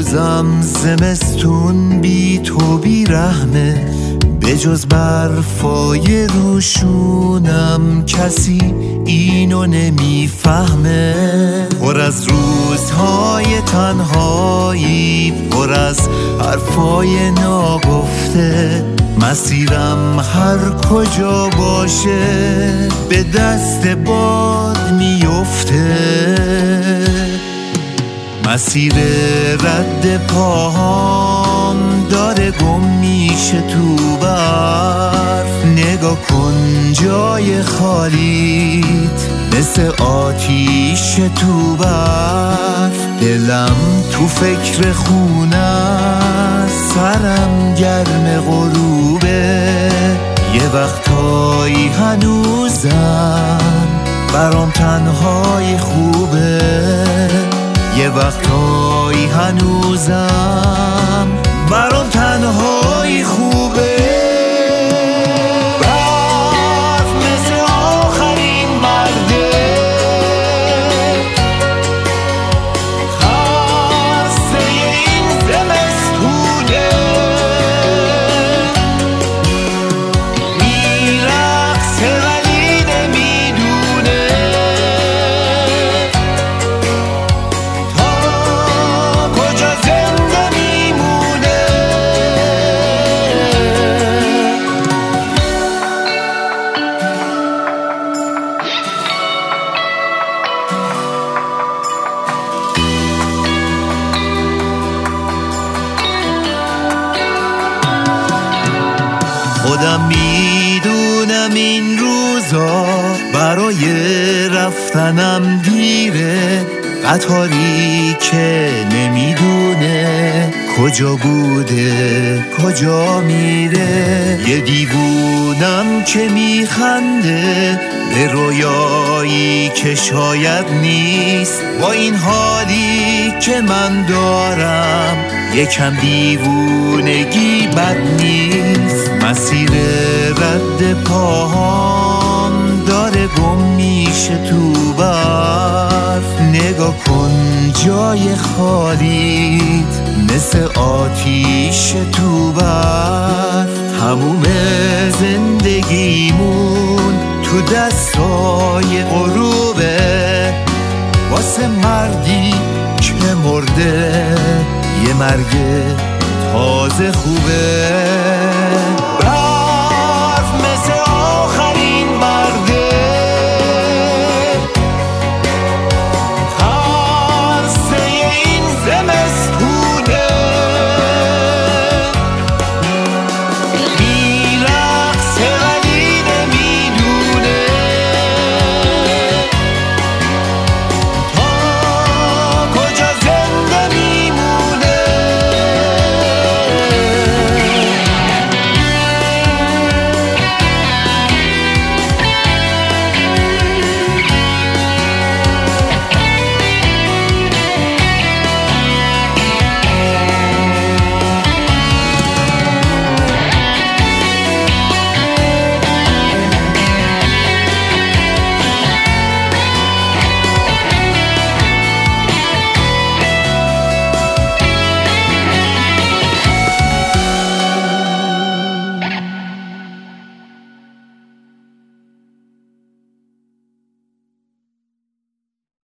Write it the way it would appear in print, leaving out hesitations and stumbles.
هنوزم زمستون بی تو بی رحمه، به جز برفای روشونم کسی اینو نمیفهمه. پر از روزهای تنهایی، پر از حرفای ناگفته، مسیرم هر کجا باشه به دست باد میفته. مسیر رد پاهام داره گم میشه تو برف، نگاه کن جای خالیت مثل آتیش تو برف. دلم تو فکر خونه، سرم گرم غروبه، یه وقتایی هنوزم برام تنهای خوبه، یه وقتایی هنوزم برام تنهای خوبه. برف مثل آخرین مرده، خسته این زمستونه، میرقصه ولی نمیدونه تا کجا زنده میمونه. خودم میدونم این روزا برای رفتنم دیره، قطاری که نمیدونه کجا بوده کجا میره. یه دیوونم که میخنده به رویایی که شاید نیست، با این حالی که من دارم یکم دیوونگی بد نیست. مسیر رد پاهام داره گم میشه تو برف، نگاه کن جای خالیت مثل آتیش تو برف. تموم زندگیمون تو دستای غروبه، واسه مردی که مرده یه مرگ تازه خوبه.